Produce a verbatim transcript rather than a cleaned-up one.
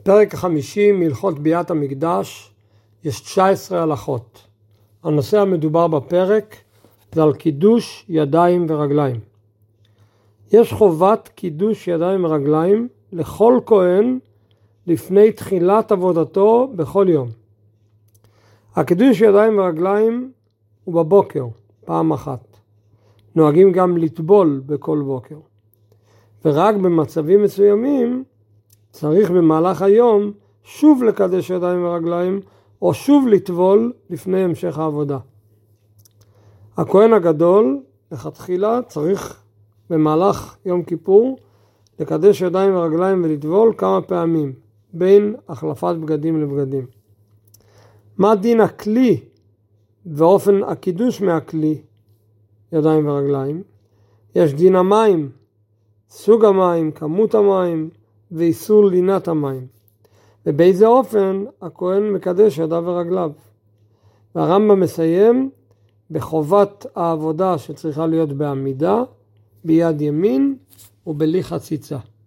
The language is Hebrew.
פרק חמישי מהלכות ביאת המקדש, יש תשע עשרה הלכות. הנושא המדובר בפרק זה על קידוש ידיים ורגליים. יש חובת קידוש ידיים ורגליים לכל כהן לפני תחילת עבודתו בכל יום. הקידוש ידיים ורגליים הוא בבוקר, פעם אחת. נוהגים גם לטבול בכל בוקר. ורק במצבים מסוימים צריך במהלך היום שוב לקדש ידיים ורגליים או שוב לטבול לפני המשך העבודה. הכהן הגדול לכתחילה צריך במהלך יום כיפור לקדש ידיים ורגליים ולטבול כמה פעמים בין החלפת בגדים לבגדים. מה דין הכלי ואופן הקידוש מהכלי ידיים ורגליים? יש דין המים, סוג המים, כמות המים ואיסור לינת המים. ובאיזה אופן הכהן מקדש ידיו ורגליו. והרמב"ם מסיים בחובת העבודה שצריכה להיות בעמידה, ביד ימין ובלי חציצה.